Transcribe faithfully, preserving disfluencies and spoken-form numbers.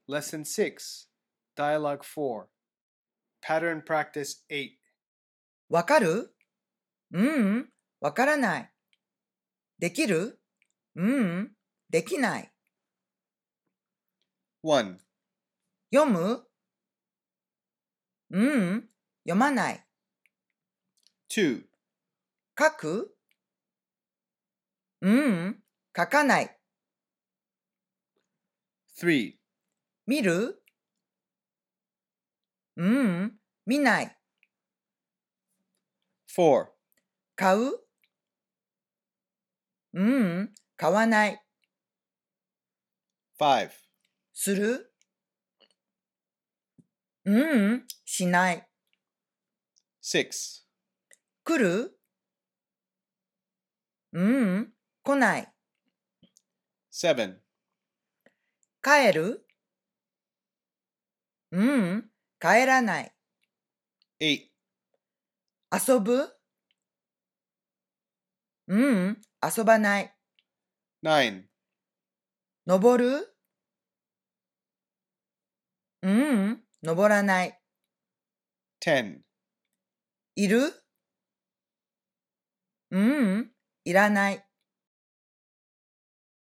Lesson six, Dialogue four, Pattern Practice eight. わかる？ううん、わからない。できる？ううん、できない。 one, 読む？ううん、読まない。 two, 書く？ううん、書かない。 three, 見る？ううん、見ない。 four, 買う？ううん、買わない。 five, する？ううん、しない。 six, 来る？ううん、来ない。 seven, 帰る？ううん、帰らない。 eight, 遊ぶ？ううん、遊ばない。 nine, 登る？ううん、登らない。 ten, いる？ううん、いらない。